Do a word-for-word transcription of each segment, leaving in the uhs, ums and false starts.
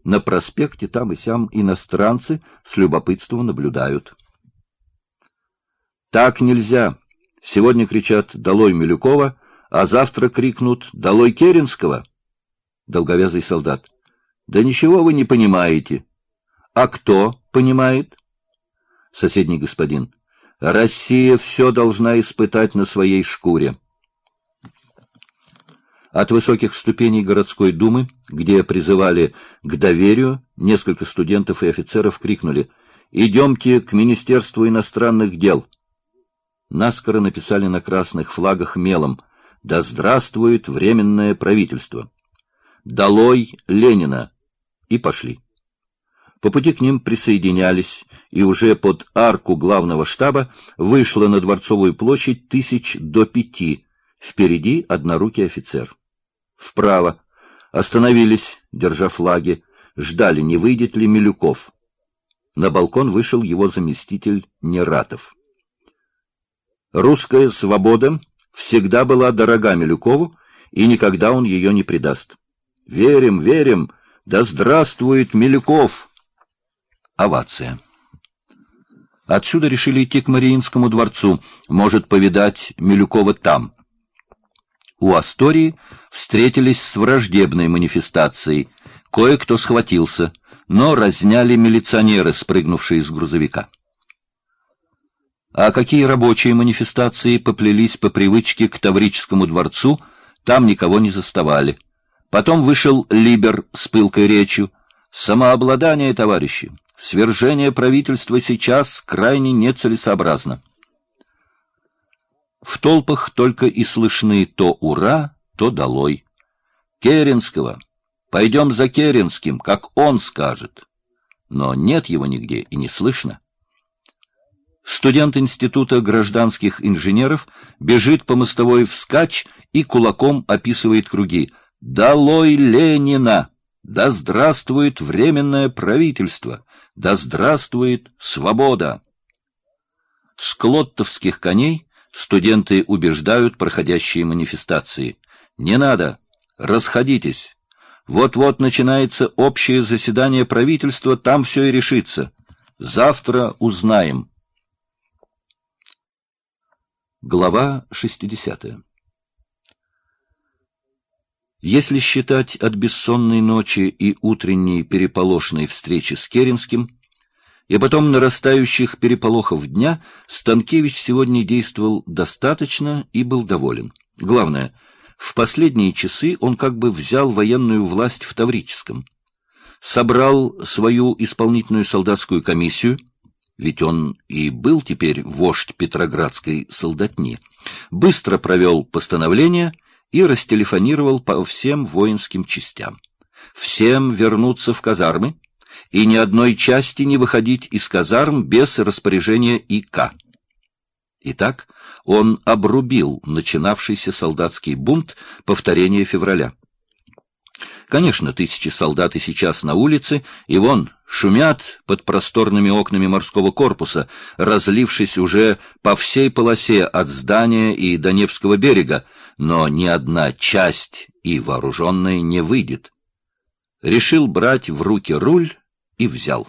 На проспекте там и сям иностранцы с любопытством наблюдают. Так нельзя. Сегодня кричат «Долой Милюкова», а завтра крикнут «Долой Керенского». Долговязый солдат. Да ничего вы не понимаете. А кто понимает? Соседний господин. Россия все должна испытать на своей шкуре. От высоких ступеней городской думы, где призывали к доверию, несколько студентов и офицеров крикнули: «Идемте к Министерству иностранных дел». Наскоро написали на красных флагах мелом: «Да здравствует Временное правительство! Долой Ленина!» И пошли. По пути к ним присоединялись, и уже под арку главного штаба вышло на Дворцовую площадь тысяч до пяти, впереди однорукий офицер. Вправо. Остановились, держа флаги, ждали, не выйдет ли Милюков. На балкон вышел его заместитель Нератов. Русская свобода всегда была дорога Милюкову, и никогда он ее не предаст. Верим, верим, да здравствует Милюков! Овация. Отсюда решили идти к Мариинскому дворцу, может повидать Милюкова там. У Астории встретились с враждебной манифестацией. Кое-кто схватился, но разняли милиционеры, спрыгнувшие из грузовика. А какие рабочие манифестации поплелись по привычке к Таврическому дворцу, там никого не заставали. Потом вышел Либер с пылкой речью: «Самообладание, товарищи! Свержение правительства сейчас крайне нецелесообразно». В толпах только и слышны то «Ура», то «Долой». Керенского! Пойдем за Керенским, как он скажет. Но нет его нигде и не слышно. Студент Института гражданских инженеров бежит по мостовой вскачь и кулаком описывает круги. «Долой Ленина! Да здравствует Временное правительство! Да здравствует свобода!» С клоттовских коней студенты убеждают проходящие манифестации: «Не надо! Расходитесь! Вот-вот начинается общее заседание правительства, там все и решится. Завтра узнаем». Глава шестидесятая. Если считать от бессонной ночи и утренней переполошной встречи с Керенским, и потом нарастающих переполохов дня, Станкевич сегодня действовал достаточно и был доволен. Главное, в последние часы он как бы взял военную власть в Таврическом. Собрал свою исполнительную солдатскую комиссию, ведь он и был теперь вождь петроградской солдатни, быстро провел постановление и растелефонировал по всем воинским частям. Всем вернуться в казармы, и ни одной части не выходить из казарм без распоряжения ИК. Итак, он обрубил начинавшийся солдатский бунт повторения февраля. Конечно, тысячи солдат и сейчас на улице, и вон шумят под просторными окнами морского корпуса, разлившись уже по всей полосе от здания и до Невского берега, но ни одна часть и вооруженная не выйдет. Решил брать в руки руль и взял.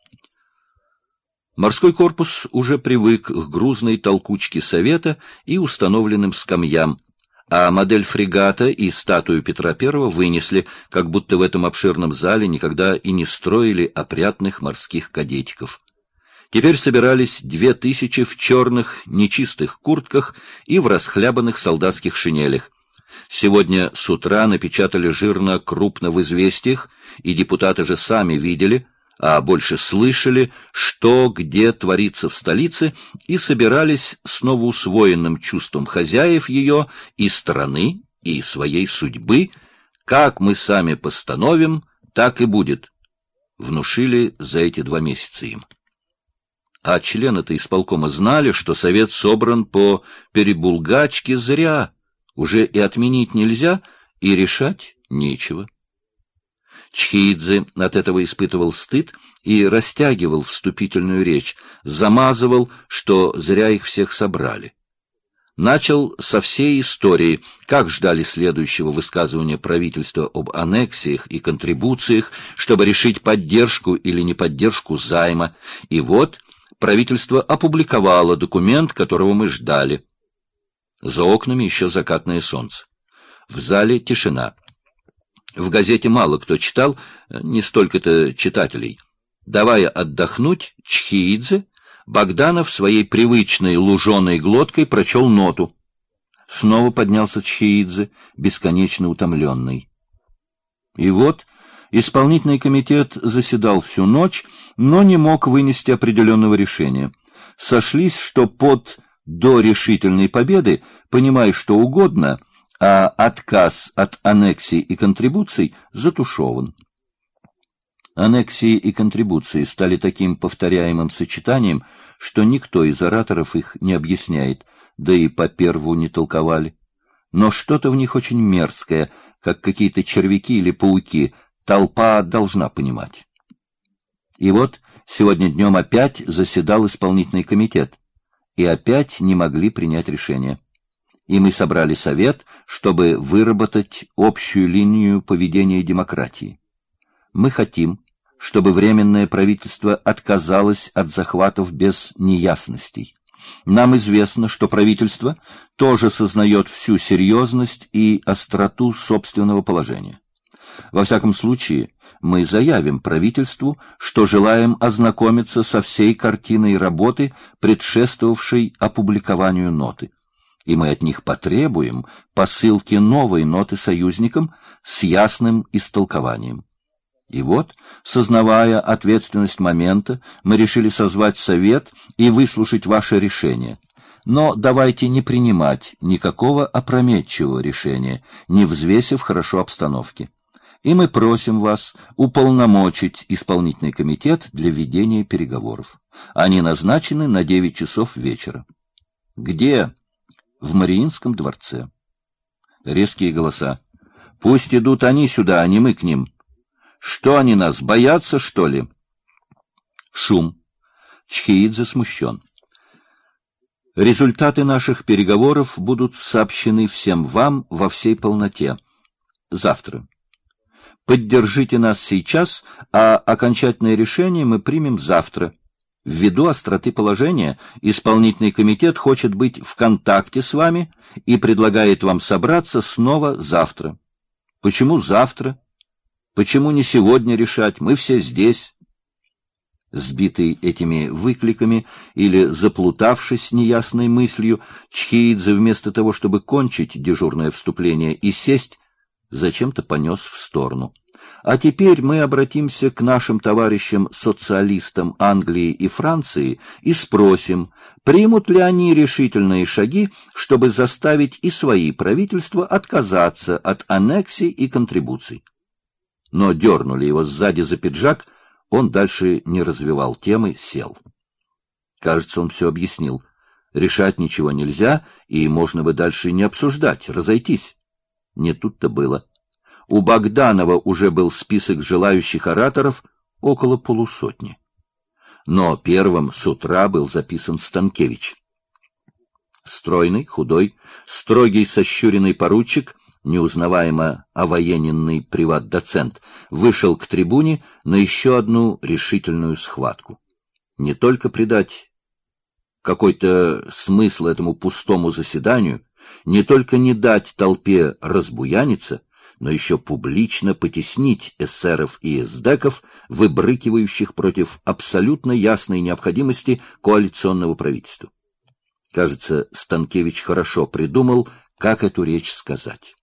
Морской корпус уже привык к грузной толкучке совета и установленным скамьям, а модель фрегата и статую Петра Первого вынесли, как будто в этом обширном зале никогда и не строили опрятных морских кадетиков. Теперь собирались две тысячи в черных нечистых куртках и в расхлябанных солдатских шинелях. Сегодня с утра напечатали жирно крупно в известиях, и депутаты же сами видели, а больше слышали, что где творится в столице, и собирались с новоусвоенным чувством хозяев ее и страны, и своей судьбы: как мы сами постановим, так и будет. Внушили за эти два месяца им. А члены-то исполкома знали, что совет собран по перебулгачке зря, уже и отменить нельзя, и решать нечего. Чхидзе от этого испытывал стыд и растягивал вступительную речь, замазывал, что зря их всех собрали. начал со всей истории, как ждали следующего высказывания правительства об аннексиях и контрибуциях, чтобы решить поддержку или неподдержку займа. И вот правительство опубликовало документ, которого мы ждали. За окнами еще закатное солнце. В зале тишина. В газете мало кто читал, не столько-то читателей. Давая отдохнуть Чхеидзе, Богданов своей привычной луженой глоткой прочел ноту. Снова поднялся Чхеидзе, бесконечно утомленный. И вот исполнительный комитет заседал всю ночь, но не мог вынести определенного решения. Сошлись, что под «до решительной победы», понимая что угодно, а отказ от аннексий и контрибуций затушеван. Аннексии и контрибуции стали таким повторяемым сочетанием, что никто из ораторов их не объясняет, да и по перву не толковали. Но что-то в них очень мерзкое, как какие-то червяки или пауки, толпа должна понимать. И вот сегодня днем опять заседал исполнительный комитет, и опять не могли принять решение. И мы собрали совет, чтобы выработать общую линию поведения демократии. Мы хотим, чтобы Временное правительство отказалось от захватов без неясностей. Нам известно, что правительство тоже сознает всю серьезность и остроту собственного положения. Во всяком случае, мы заявим правительству, что желаем ознакомиться со всей картиной работы, предшествовавшей опубликованию ноты. И мы от них потребуем посылки новой ноты союзникам с ясным истолкованием. И вот, сознавая ответственность момента, мы решили созвать совет и выслушать ваше решение. Но давайте не принимать никакого опрометчивого решения, не взвесив хорошо обстановки. И мы просим вас уполномочить исполнительный комитет для ведения переговоров. Они назначены на девять часов вечера. Где? В Мариинском дворце. Резкие голоса. Пусть идут они сюда, а не мы к ним. Что они нас, боятся, что ли? Шум. Чхеидзе смущен. Результаты наших переговоров будут сообщены всем вам во всей полноте. Завтра. Поддержите нас сейчас, а окончательное решение мы примем завтра. Ввиду остроты положения, исполнительный комитет хочет быть в контакте с вами и предлагает вам собраться снова завтра. Почему завтра? Почему не сегодня решать? Мы все здесь. Сбитый этими выкликами или заплутавшись неясной мыслью, Чхеидзе вместо того, чтобы кончить дежурное вступление и сесть, зачем-то понес в сторону. А теперь мы обратимся к нашим товарищам-социалистам Англии и Франции и спросим, примут ли они решительные шаги, чтобы заставить и свои правительства отказаться от аннексий и контрибуций. Но дернули его сзади за пиджак, он дальше не развивал темы, сел. Кажется, он все объяснил. Решать ничего нельзя, и можно бы дальше не обсуждать, разойтись. Не тут-то было. У Богданова уже был список желающих ораторов около полусотни. Но первым с утра был записан Станкевич. Стройный, худой, строгий сощуренный поручик, неузнаваемо овоененный приват-доцент, вышел к трибуне на еще одну решительную схватку. Не только придать какой-то смысл этому пустому заседанию, не только не дать толпе разбуяниться, но еще публично потеснить эсеров и эсдеков, выбрыкивающих против абсолютно ясной необходимости коалиционного правительства. Кажется, Станкевич хорошо придумал, как эту речь сказать.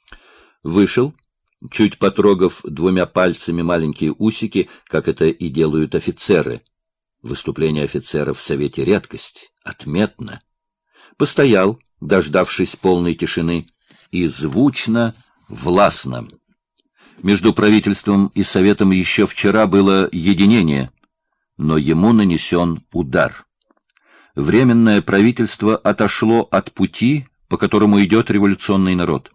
Вышел, чуть потрогав двумя пальцами маленькие усики, как это и делают офицеры. Выступление офицеров в Совете — редкость, отметно. Постоял, дождавшись полной тишины, и звучно, властно. Между правительством и Советом еще вчера было единение, но ему нанесен удар. Временное правительство отошло от пути, по которому идет революционный народ.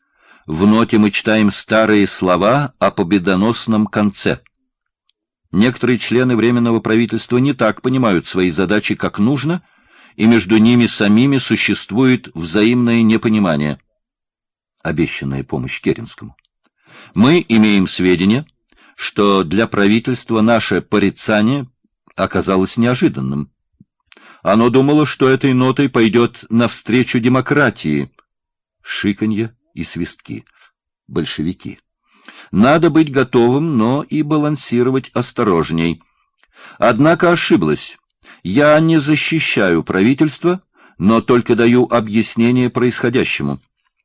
В ноте мы читаем старые слова о победоносном конце. Некоторые члены Временного правительства не так понимают свои задачи, как нужно, и между ними самими существует взаимное непонимание. Обещанная помощь Керенскому. Мы имеем сведения, что для правительства наше порицание оказалось неожиданным. Оно думало, что этой нотой пойдет навстречу демократии. Шиканье и свистки. Большевики. Надо быть готовым, но и балансировать осторожней. Однако ошиблась. Я не защищаю правительство, но только даю объяснение происходящему.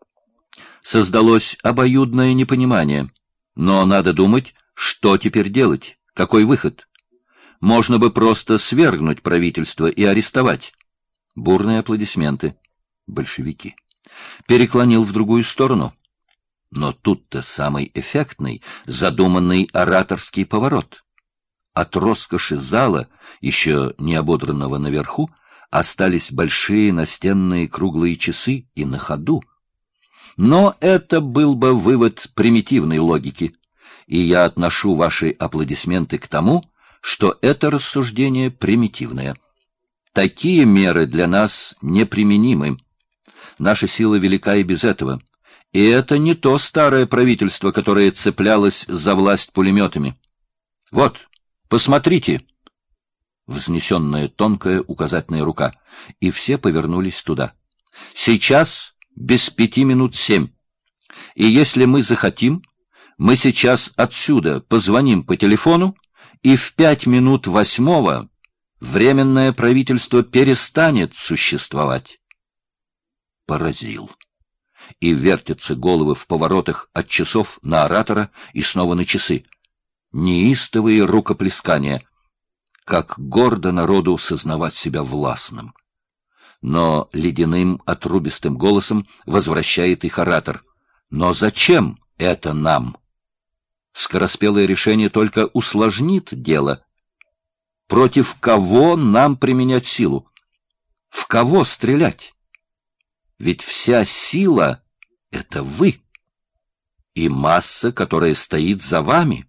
Создалось обоюдное непонимание. Но надо думать, что теперь делать, какой выход. Можно бы просто свергнуть правительство и арестовать. Бурные аплодисменты. Большевики. Переклонил в другую сторону. Но тут-то самый эффектный, задуманный ораторский поворот. От роскоши зала, еще не ободранного наверху, остались большие настенные круглые часы и на ходу. Но это был бы вывод примитивной логики, и я отношу ваши аплодисменты к тому, что это рассуждение примитивное. Такие меры для нас неприменимы. Наша сила велика и без этого. И это не то старое правительство, которое цеплялось за власть пулеметами. Вот, посмотрите. Взнесенная тонкая указательная рука, и все повернулись туда. Сейчас без пяти минут семь. И если мы захотим, мы сейчас отсюда позвоним по телефону, и в пять минут восьмого временное правительство перестанет существовать. Поразил. И вертятся головы в поворотах от часов на оратора и снова на часы. Неистовые рукоплескания. Как гордо народу сознавать себя властным. Но ледяным отрубистым голосом возвращает их оратор. Но зачем это нам? Скороспелое решение только усложнит дело. Против кого нам применять силу? В кого стрелять? Ведь вся сила — это вы. И масса, которая стоит за вами.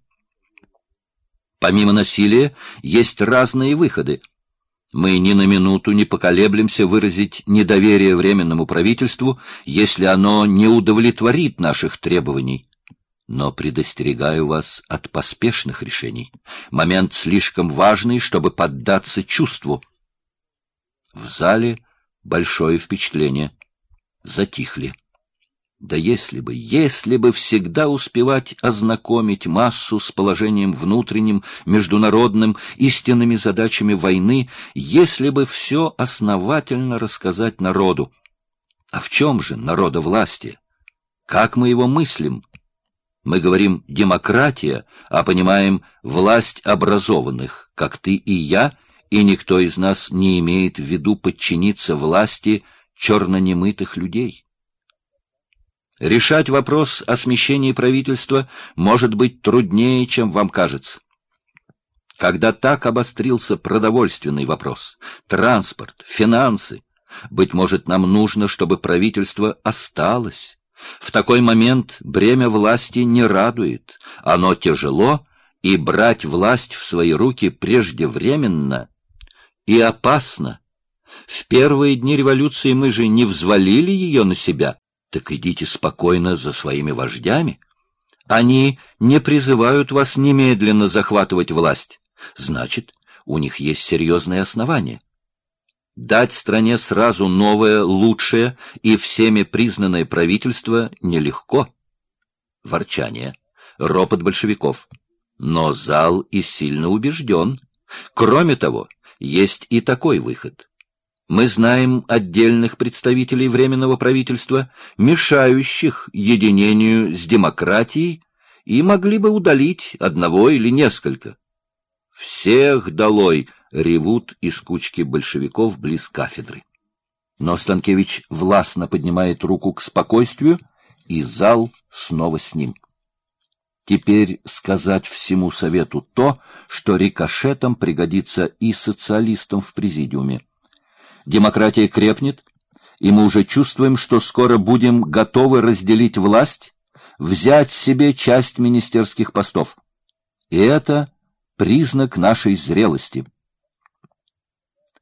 Помимо насилия есть разные выходы. Мы ни на минуту не поколеблемся выразить недоверие Временному правительству, если оно не удовлетворит наших требований. Но предостерегаю вас от поспешных решений. Момент слишком важный, чтобы поддаться чувству. В зале большое впечатление. Затихли. Да если бы, если бы всегда успевать ознакомить массу с положением внутренним, международным, истинными задачами войны, если бы все основательно рассказать народу. А в чем же народовластие? Как мы его мыслим? Мы говорим «демократия», а понимаем «власть образованных», как ты и я, и никто из нас не имеет в виду подчиниться власти чернонемытых людей. Решать вопрос о смещении правительства может быть труднее, чем вам кажется. Когда так обострился продовольственный вопрос, транспорт, финансы, быть может, нам нужно, чтобы правительство осталось. В такой момент бремя власти не радует, оно тяжело, и брать власть в свои руки преждевременно и опасно. В первые дни революции мы же не взвалили ее на себя. Так идите спокойно за своими вождями. Они не призывают вас немедленно захватывать власть. Значит, у них есть серьезные основания. Дать стране сразу новое, лучшее и всеми признанное правительство нелегко. Ворчание, ропот большевиков. Но зал и сильно убежден. Кроме того, есть и такой выход. Мы знаем отдельных представителей Временного правительства, мешающих единению с демократией, и могли бы удалить одного или несколько. «Всех долой!» — ревут из кучки большевиков близ кафедры. Но Станкевич властно поднимает руку к спокойствию, и зал снова с ним. Теперь сказать всему совету то, что рикошетом пригодится и социалистам в президиуме. Демократия крепнет, и мы уже чувствуем, что скоро будем готовы разделить власть, взять себе часть министерских постов. И это признак нашей зрелости.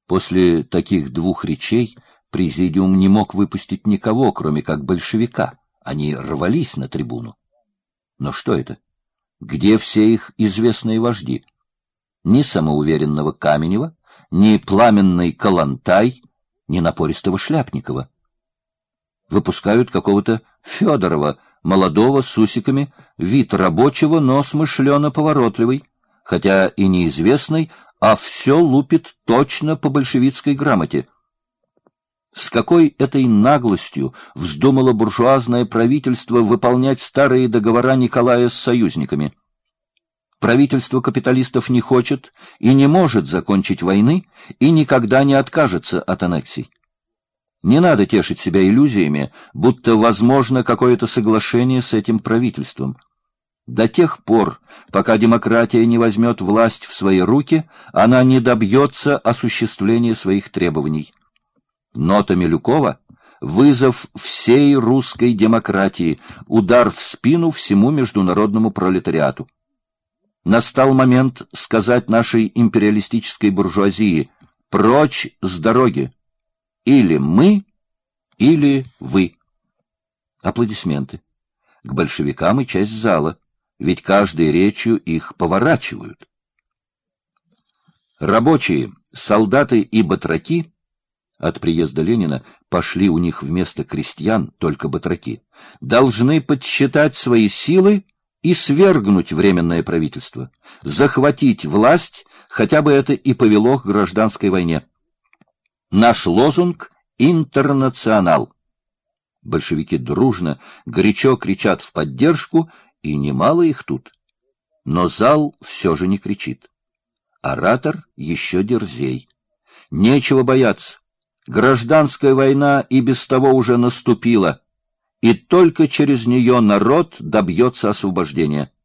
После таких двух речей президиум не мог выпустить никого, кроме как большевика. Они рвались на трибуну. Но что это? Где все их известные вожди? Ни самоуверенного Каменева, ни пламенный Калантай, ни напористого Шляпникова. Выпускают какого-то Федорова, молодого, с усиками, вид рабочего, но смышлено-поворотливый, хотя и неизвестный, а все лупит точно по большевистской грамоте. С какой этой наглостью вздумало буржуазное правительство выполнять старые договора Николая с союзниками? Правительство капиталистов не хочет и не может закончить войны и никогда не откажется от аннексий. Не надо тешить себя иллюзиями, будто возможно какое-то соглашение с этим правительством. До тех пор, пока демократия не возьмет власть в свои руки, она не добьется осуществления своих требований. Нота Милюкова — вызов всей русской демократии, удар в спину всему международному пролетариату. Настал момент сказать нашей империалистической буржуазии: прочь с дороги! Или мы, или вы. Аплодисменты. К большевикам и часть зала, ведь каждой речью их поворачивают. Рабочие, солдаты и батраки, от приезда Ленина пошли у них вместо крестьян только батраки, должны подсчитать свои силы и свергнуть Временное правительство, захватить власть, хотя бы это и повело к гражданской войне. Наш лозунг — «Интернационал». Большевики дружно, горячо кричат в поддержку, и немало их тут. Но зал все же не кричит. Оратор еще дерзей. Нечего бояться. Гражданская война и без того уже наступила, и только через нее народ добьется освобождения.